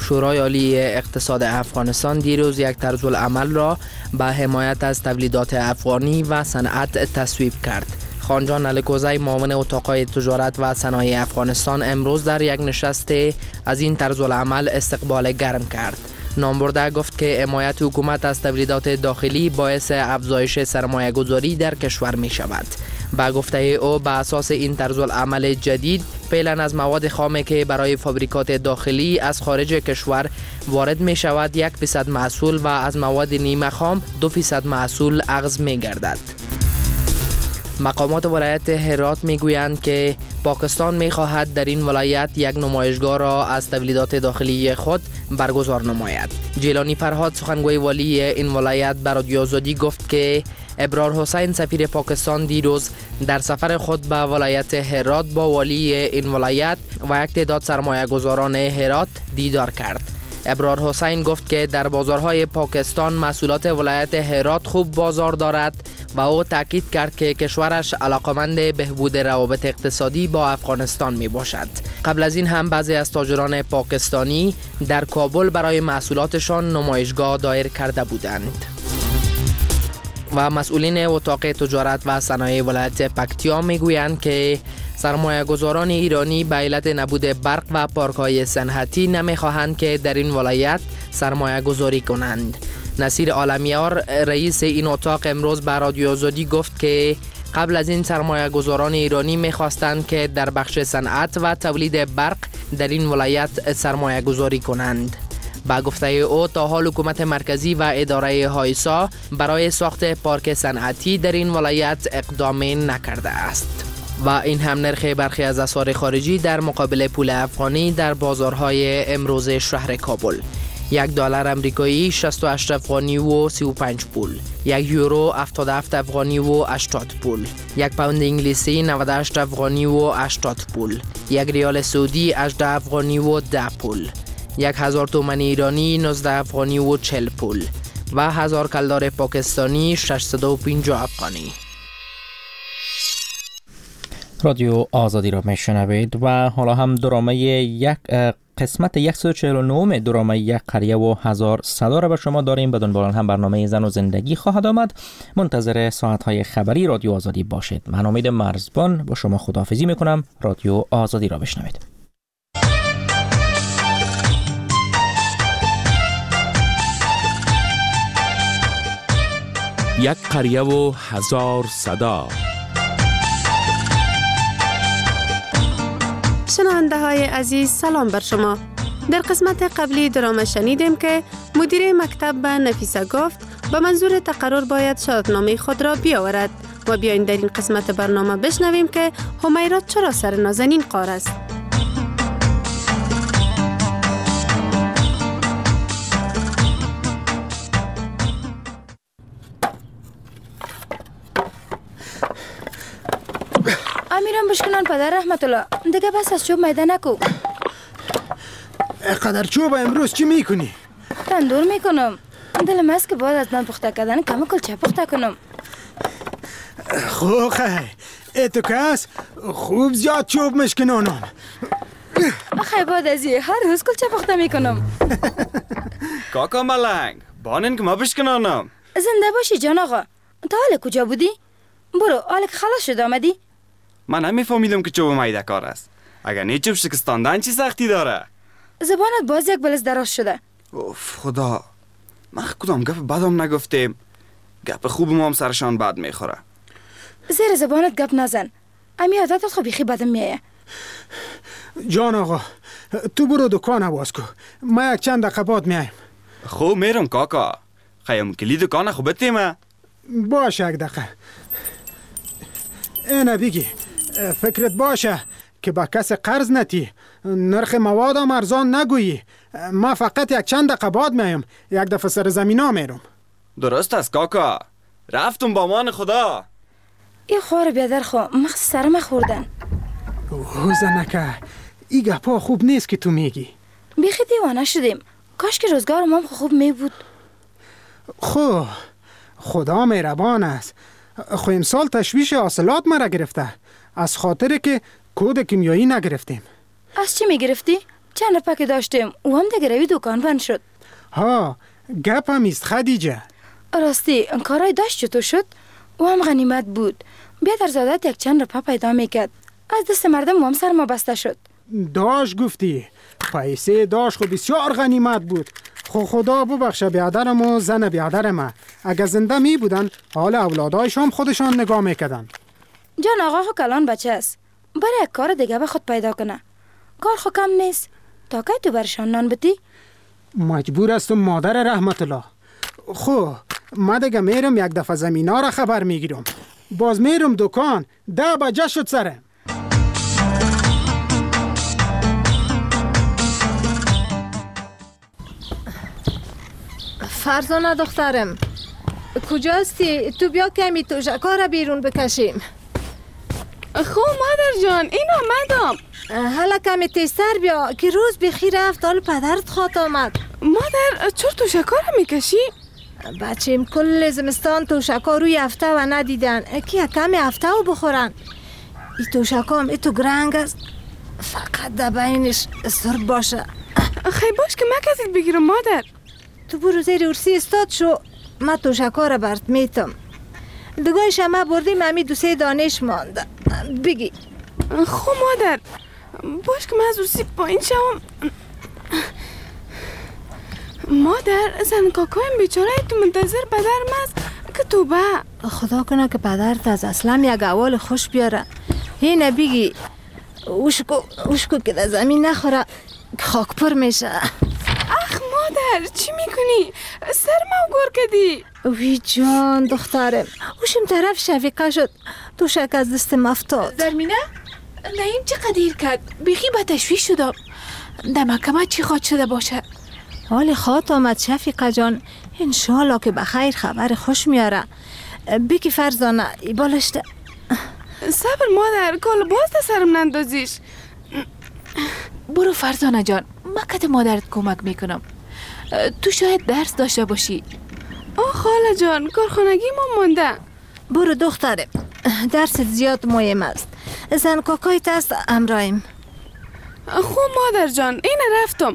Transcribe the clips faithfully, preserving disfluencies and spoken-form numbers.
شورای عالی اقتصاد افغانستان دیروز یک طرزالعمل را به حمایت از تولیدات افغانی و صنعت تصویب کرد. خانجان الکوزی معاون اتاقای تجارت و صنایع افغانستان امروز در یک نشست از این طرزالعمل استقبال گرم کرد. نامبرده گفت که حمایت حکومت از تولیدات داخلی باعث افزایش سرمایه گذاری در کشور می شود. با گفته او به اساس این طرزالعمل جدید فعلا از مواد خام که برای فابریکات داخلی از خارج کشور وارد می شود یک فیصد محصول و از مواد نیمه خام دو فیصد محصول اخذ می گردد. مقامات ولایت هرات می گویند که پاکستان می خواهد در این ولایت یک نمایشگاه را از تولیدات داخلی خود برگزار نماید. جیلانی فرهاد سخنگوی والی این ولایت به رادیو آزادی گفت که ابرار حسین سفیر پاکستان دیروز در سفر خود به ولایت هرات با والی این ولایت و یک تعداد سرمایه گذاران هرات دیدار کرد. ابرار حسین گفت که در بازارهای پاکستان محصولات ولایت هرات خوب بازار دارد و او تاکید کرد که کشورش علاقمند بهبود روابط اقتصادی با افغانستان می باشد. قبل از این هم بعضی از تاجران پاکستانی در کابل برای محصولاتشان نمایشگاه دایر کرده بودند. و مسئولین اتاق تجارت و صنایع ولایت پکتیا می گویند که سرمایه گذاران ایرانی به علت نبود برق و پارک‌های صنعتی نمی خواهند که در این ولایت سرمایه گذاری کنند. نصیر عالمیار رئیس این اتاق امروز به رادیو آزادی گفت که قبل از این سرمایه گذاران ایرانی می خواستند که در بخش صنعت و تولید برق در این ولایت سرمایه گذاری کنند. با گفته او تا حال حکومت مرکزی و اداره هایسا برای ساخت پارک صنعتی در این ولایت اقدام نکرده است. و این هم نرخ برخی از اسعار خارجی در مقابل پول افغانی در بازارهای امروز شهر کابل. یک دلار امریکایی شصت و هشت افغانی و سی و پنج پول، یک یورو هفتاد و هفت افغانی و هشتاد پول، یک پوند انگلیسی نود و هشت افغانی و هشتاد پول، یک ریال سعودی هجده افغانی و ده پول، یک هزار تومان ایرانی نوزده افغانی و چهل پول و هزار کلدار پاکستانی ششصد و پنجاه افغانی. رادیو آزادی را میشنوید و حالا هم درامه یک قسمت صد و چهل و نه درامه یک قریه و هزار صدا را به شما داریم. بدون باران هم برنامه زن و زندگی خواهد آمد. منتظر ساعت‌های خبری رادیو آزادی باشید. من امید مرزبان با شما خداحافظی میکنم. رادیو آزادی را بشنوید. یک قریه و هزار صدا. شنونده های عزیز سلام بر شما. در قسمت قبلی درامه شنیدیم که مدیر مکتب به نفیسه گفت به منظور تقرر باید شهادتنامه خود را بیاورد و بیاین در این قسمت برنامه بشنویم که همیرا چرا سر نازنین قار است. امیرم بشکنان پدر رحمت الله دیگه بس از چوب میده نکو. اقدر چوب امروز چی میکنی؟ تندور میکنم. دلم است که باید از نان پخته کردن کم کلچه پخته کنم. خوخه ایتو کس خوب زیاد چوب مشکنانم. آخه باید ازی هر روز کلچه پخته میکنم. کاکا ملنگ بانن که ما بشکنانم. زنده باشی جان آقا. تا حال کجا بودی؟ برو حال که خلاص شد آمدی؟ من هم میفهمیدم که چوب میده کار است. اگر نه چوب شکستاندن چی سختی داره؟ زبانت باز یک بلز دراز شده. اوف خدا، من کدام گپ بدم نگفتیم. گپ خوب ما هم سرشان بد میخوره. زیر زبانت گپ نزن. امی عادتت خب بیخی بدم میایه. جان آقا تو برو دکان عوض کو، ما یک چند دقیقه بعد میایم. خوب میرم کاکا. خیام کلی دکان خوب بتیمه. باشه یک دقیقه. اینه بگی فکرت باشه که با کس قرض نتی، نرخ مواد هم ارزان نگویی. ما فقط یک چند دقیقه بعد میایم، یک دفعه سر زمینا میرم. درست است کاکا، رفتم با امان خدا. ای خوار بیادر خو مخص سرم خوردن. او زنکه ای گپا خوب نیست که تو میگی. بیخی دیوانه شدیم. کاش که روزگار ما خوب می بود. خو خدا مهربان است. خو امسال تشویش حاصلات مرا گرفته، از خاطر که کود کیمیایی نگرفتیم. از چی میگرفتی؟ چند رفه که داشتیم او هم دیگه روی دکان بند شد. ها گپ هم است خدیجه. راستی کارای داشت چطور شد؟ او هم غنیمت بود. بیادر زادت یک چند رفه پیدا میکرد. از دست مردم هم سر ما بسته شد. داش گفتی پیسه داش خو بسیار غنیمت بود. خو خدا ببخشه بیادرم و زن بیادرم، اگه زنده می بودن حال اولادایش هم خودشان نگاه میکردن. جان آقا خو کلان بچه است، برای یک کار دیگه به خود پیدا کنه. کار خو کم نیست. تا که تو برشان نان بتی؟ مجبور استم مادر رحمت الله. خو ما دیگه میرم یک دفعه زمینا را خبر میگیرم، باز میرم دکان. ده بجه شد سرم. فرزانه دخترم کجاستی؟ تو بیا کمی توشکا را بیرون بکشیم. خب مادر جان این آمدم. حالا کمی تیزتر بیا که روز بخیر رفت حال پدرت خواد آمد. مادر چرا توشکا را میکشی؟ بچیم کل زمستان توشکا روی هفته و ندیدن که کمی هفته و بخورن. ای توشکا هم ای تو گرنگ است، فقط در بینش سرب باشه. خیلی باش که من کسید بگیرم مادر. تو برو زیر ارسی استاد شو، من توشکا را برد میتم. دگاه شما بردیم همی دو سه دانش مانده. بگی. خب مادر باش که من از ارسی پایین شوم. مادر زن کاکایم بیچاره تو منتظر پدرم است که تو با خدا کنه که پدرت از اصلا یک احوال خوش بیاره. اینه بگی اوشکو اوشکو که در زمین نخوره که خاک پر میشه. اخ مادر چی میکنی؟ سر ما گور کدی. وی جان دخترم اوشم طرف شفیقه شد، تو شک از دستم افتاد. زرمینه نایم چه قدیر کرد؟ بیخی با تشویش شدم. در محکمه چی خواد شده باشه؟ حال خواد آمد شفیقه جان، انشالله که بخیر خبر خوش میاره. بکی فرزانه ای بالشته. صبر مادر کال باز ده سرم نندازیش. برو فرزانه جان من کت مادرت کمک میکنم. تو شاید درس داشته باشی. آه خاله جان کارخانگی ما مانده. برو دختره درست زیاد مهم است. زن کاکایت است امرایم. خوب مادر جان این رفتم.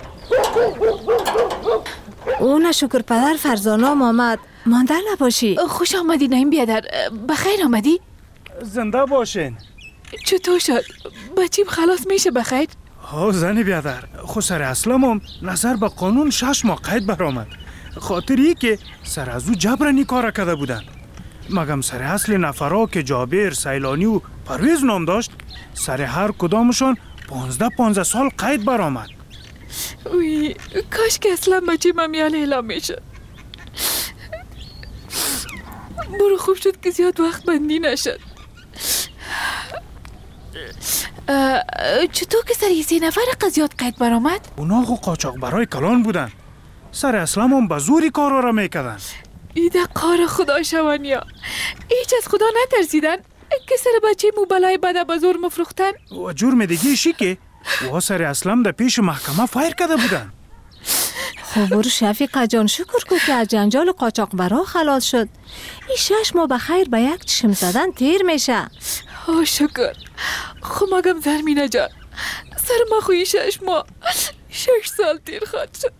اون شکر پدر فرزانام آمد، مانده نباشی. خوش آمدی نایم بیادر، بخیر آمدی؟ زنده باشین. چطور شد؟ بچیم خلاص میشه بخیر؟ ها زن بیادر خو سر اسلامم نظر به قانون شش ماه قید برآمد، خاطری که سر از او جبرانی کار کرده بودن. مگم سر اصل نفرها که جابر، سیلانی و پرویز نام داشت سر هر کدامشان پانزده پانزده سال قید برآمد. وی کاش که اصلا بچیم امیال اعلام میشه. برو خوب شد که زیاد وقت بندی نشد. چطور که سر یه سه نفر قضیات قید برآمد؟ اونا خو قاچاق برای کلان بودن، سر اسلام هم به زوری کارا را میکردن. ایده قار خدا شوانیا هیچ از خدا نترسیدن که سر بچه مو بلای بده بزور مفروختن. و جرم دیگه شی که و سر اسلام در پیش محکمه فایر کرده بودن. خب برو شفیقه جان شکر کن که از جنجال قاچاق برا خلاص شد. این شش ماه بخیر به یک چشم زدن تیر میشه. آه شکر. خب مگم زرمینه جان سر ما خوی شش ماه شش سال تیر خواهد شد.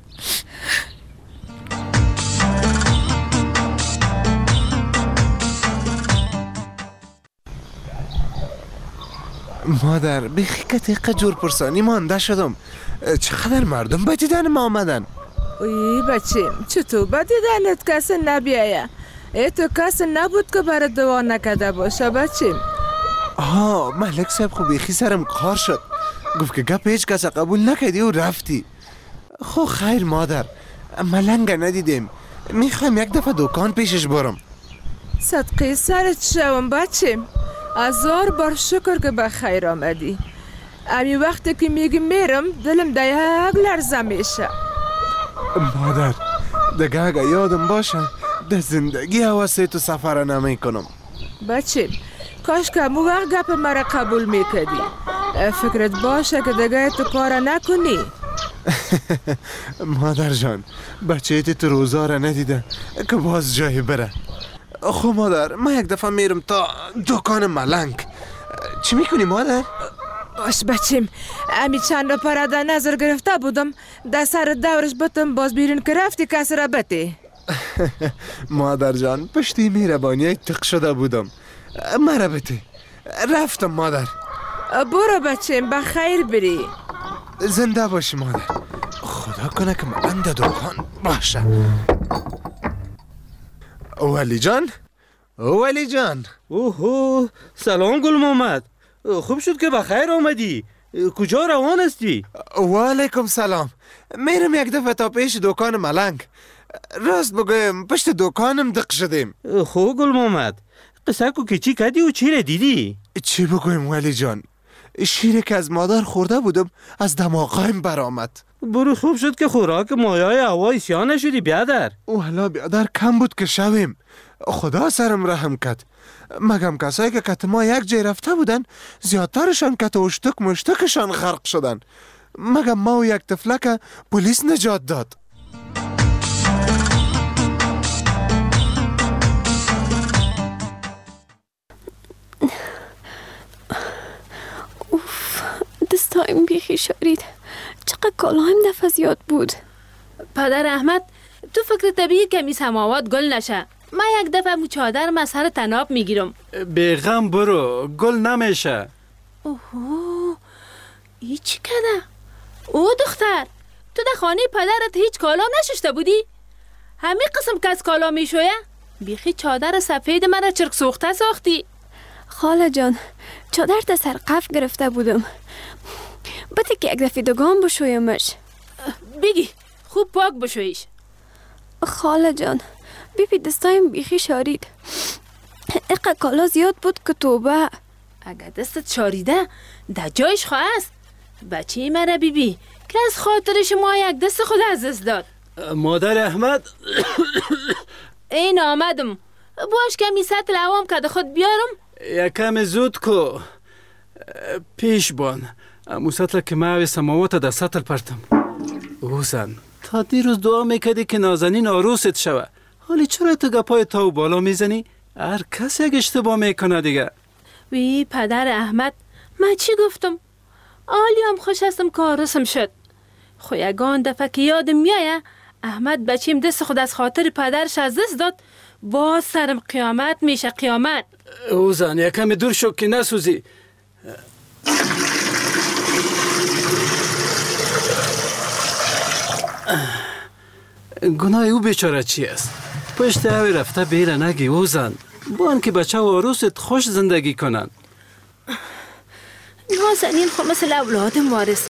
مادر بخیکت یک جور پرسانی مانده شدم. چقدر مردم به دیدن ما آمدن. ای بچیم چطور به دیدنت کسی نبیایه؟ ای تو کسی نبود که برای دعا نکده باشه بچیم. آها ملک صاحب خو بیخی سرم کار شد، گفت که گپ هیچ کسی قبول نکردی و رفتی. خو خیر مادر ملنگ ندیدیم، میخوایم یک دفعه دکان پیشش برم. صدقی سرت شوم بچیم، هزار بار شکر که به خیر آمدی. امی وقتی که میگی میرم دلم ده یک لرزه میشه. مادر دیگه اگه یادم باشه ده زندگی حواسه تو سفر نمی کنم. بچیم کاش که مو وقت گپ مرا قبول میکردی. فکرت باشه که دیگه تو کار نکنی. مادر جان بچه تو روزا را ندیده که باز جایی بره. خب مادر من یک دفعه میرم تا دکان ملنگ. چی میکنی مادر؟ باش بچیم، امی چند پره در نظر گرفته بودم، در سر دورش بتم باز بیرون که رفتی کس را بتی. مادر جان پشتی مهربانی تق شده بودم، مرا بتی. رفتم مادر. برو بچیم، بخیر بری. زنده باشی مادر. خدا کنه که من در دکان باشه. ولی جان، ولی جان. اوهو، سلام گل محمد. خوب شد که بخیر آمدی. کجا روان هستی؟ و علیکم سلام. میرم یک دفعه تا پیش دکان ملنگ. راست بگویم پشت دکانم دق شدیم. خوب گل محمد، قصه کو که چی کردی و چی را دیدی؟ چی بگویم ولی جان، شیری که از مادر خورده بودم از دماغایم برآمد. برو، خوب شد که خوراک مایای هوا اسیان نشدی بیادر. والا بیادر کم بود که شویم. خدا سرم رحم کرد. مگم کسایی که کت ما یک جای رفته بودن زیادترشان کت اشتک مشتکشان غرق شدن. مگم ما و یک تفلک پلیس نجات داد. اوف، دستایم بیخی شارید. چقدر کالایم دفعه زیاد بود. پدر احمد، تو فکر طبیعی کمی سماوات گل نشه. من یک دفعه مو چادر از سر تناب میگیرم. بیغم برو، گل نمیشه. اوهو، ای چی کده؟ او دختر، تو در خانه پدرت هیچ کالا نششته بودی؟ همین قسم که از کالا میشویه؟ بیخی چادر سفید مرا چرک سوخته ساختی. خاله جان، چادر در سر قف گرفته بودم. بده که یک دفعه دوگان بشویمش. بگی، خوب پاک بشویش. خاله جان، بی بی دستایم بیخی شارید. اقا کالا زیاد بود که توبه. اگر دستت شاریده در جایش خواه است. بچه مرا بی بی که از خاطر شما یک دست خود از دست داد. مادر احمد. این آمدم. باش کمی سطل عوام که خود بیارم. یکم زود کو. پیش بان. امو سطل که معوی سماوات در سطل پرتم. اوزن، تا دیروز دعا میکردی که نازنین آروست شوه. حالی چرا تو گپای تاو بالا میزنی؟ هر کس یک اشتباه میکنه دیگه. وی پدر احمد، من چی گفتم؟ آلی هم خوش هستم که آرسم شد. خو یگان دفعه که یادم میایه احمد بچیم دست خود از خاطر پدرش از دست داد، باز سرم قیامت میشه قیامت. اوزن یکم دور شو که نسوزی. گناه او بیچاره چی است؟ پشت اوی رفته بیره نگی اوزن. بان که بچه و عروست خوش زندگی کنن. نازنین خو مثل اولادم وارث